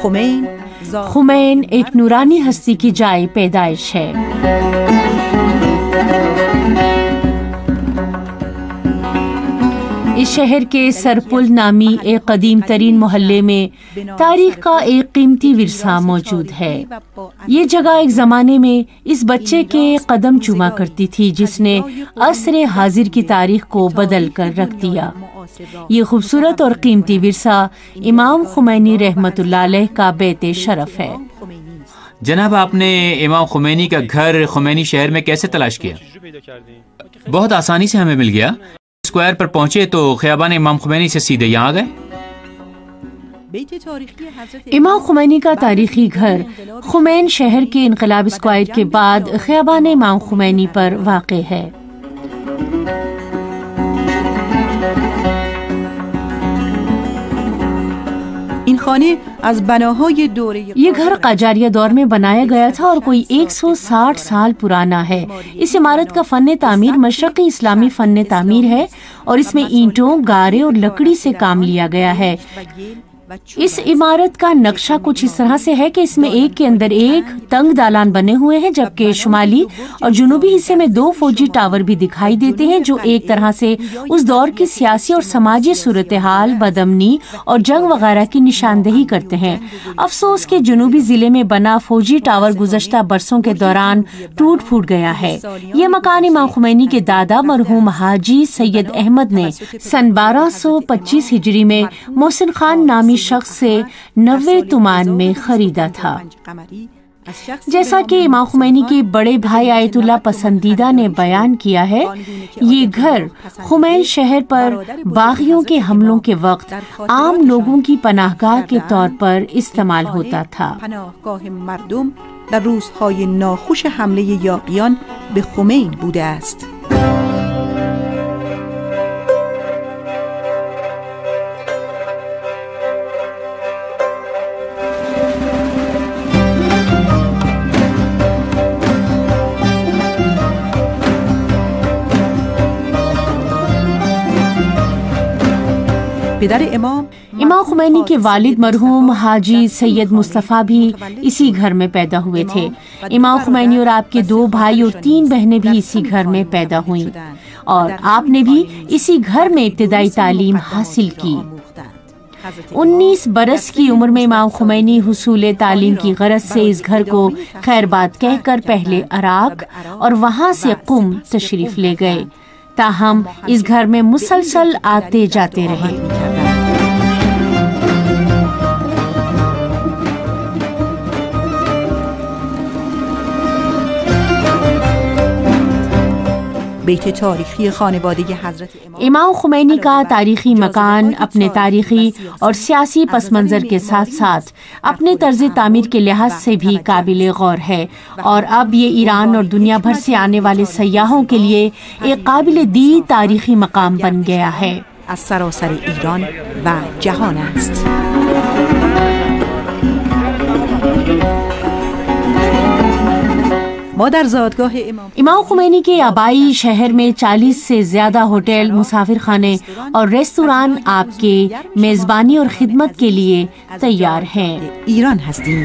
خمین ایک نورانی ہستی کی جائے پیدائش ہے۔ اس شہر کے سرپل نامی ایک قدیم ترین محلے میں تاریخ کا ایک قیمتی ورثہ موجود ہے۔ یہ جگہ ایک زمانے میں اس بچے کے قدم چوما کرتی تھی جس نے عصر حاضر کی تاریخ کو بدل کر رکھ دیا۔ یہ خوبصورت اور قیمتی ورثہ امام خمینی رحمۃ اللہ علیہ کا بیت شرف ہے۔ جناب، آپ نے امام خمینی کا گھر خمینی شہر میں کیسے تلاش کیا؟ بہت آسانی سے ہمیں مل گیا۔ اسکوائر پر پہنچے تو خیابان امام خمینی سے سیدھے یہاں آ گئے۔ امام خمینی کا تاریخی گھر خمین شہر کے انقلاب اسکوائر کے بعد خیابان امام خمینی پر واقع ہے۔ یہ گھر قاجاریہ دور میں بنایا گیا تھا اور کوئی 160 سال پرانا ہے۔ اس عمارت کا فن تعمیر مشرقی اسلامی فن تعمیر ہے اور اس میں اینٹوں، گارے اور لکڑی سے کام لیا گیا ہے۔ اس عمارت کا نقشہ کچھ اس طرح سے ہے کہ اس میں ایک کے اندر ایک تنگ دالان بنے ہوئے ہیں، جبکہ شمالی اور جنوبی حصے میں 2 فوجی ٹاور بھی دکھائی دیتے ہیں جو ایک طرح سے اس دور کی سیاسی اور سماجی صورتحال، بدامنی اور جنگ وغیرہ کی نشاندہی کرتے ہیں۔ افسوس کہ جنوبی ضلع میں بنا فوجی ٹاور گزشتہ برسوں کے دوران ٹوٹ پھوٹ گیا ہے۔ یہ مکان امام خمینی کے دادا مرحوم حاجی سید احمد نے سن 1225 ہجری میں محسن خان نامی شخص سے 90 تومان میں خریدا تھا۔ جیسا کہ امام خمینی کے بڑے بھائی آیت اللہ پسندیدہ نے بیان کیا ہے، یہ گھر خمین شہر پر باغیوں کے حملوں کے وقت عام لوگوں کی پناہ گاہ کے طور پر استعمال ہوتا تھا۔ پناهگاه مردم در روزهای ناخوش حمله یاغیان به خمین بوده است. امام خمینی کے والد مرحوم حاجی سید مصطفیٰ بھی اسی گھر میں پیدا ہوئے تھے۔ امام خمینی اور آپ کے 2 بھائی اور 3 بہنیں بھی اسی گھر میں پیدا ہوئیں اور آپ نے بھی اسی گھر میں ابتدائی تعلیم حاصل کی۔ 19 برس کی عمر میں امام خمینی حصول تعلیم کی غرض سے اس گھر کو خیر باد کہہ کر پہلے عراق اور وہاں سے قم تشریف لے گئے، تاہم اس گھر میں مسلسل آتے جاتے رہے۔ بیت تاریخی خانواده حضرت امام خمینی کا تاریخی مکان اپنے تاریخی اور سیاسی پس منظر کے ساتھ ساتھ اپنے طرز تعمیر کے لحاظ سے بھی قابل غور ہے، اور اب یہ ایران اور دنیا بھر سے آنے والے سیاحوں کے لیے ایک قابل دید تاریخی مقام بن گیا ہے۔ از سراسر ایران و جهان است. امام خمینی کے آبائی شہر میں 40 سے زیادہ ہوٹل، مسافر خانے اور ریستوران آپ کے میزبانی اور خدمت کے لیے تیار ہیں۔ ایران هستیم.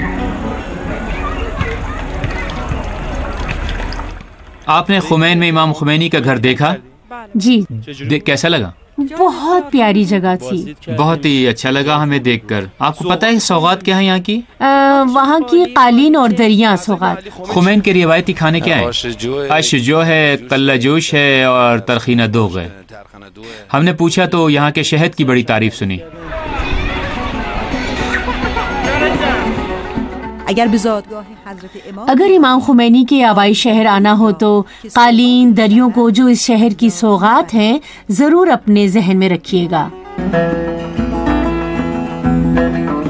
آپ نے خمین میں امام خمینی کا گھر دیکھا؟ جی، کیسا لگا؟ بہت پیاری جگہ تھی۔ بہت ہی اچھا لگا ہمیں دیکھ کر۔ آپ کو پتہ ہے سوغات کیا ہے یہاں کی؟ وہاں کی قالین اور دریا سوغات۔ خمین کے روایتی کھانے کیا ہیں؟ عش جو ہے، قلہ جوش ہے اور ترخینہ دوغ ہے۔ ہم نے پوچھا تو یہاں کے شہد کی بڑی تعریف سنی۔ اگر امام خمینی کے آبائی شہر آنا ہو تو قالین دریوں کو جو اس شہر کی سوغات ہیں ضرور اپنے ذہن میں رکھیے گا۔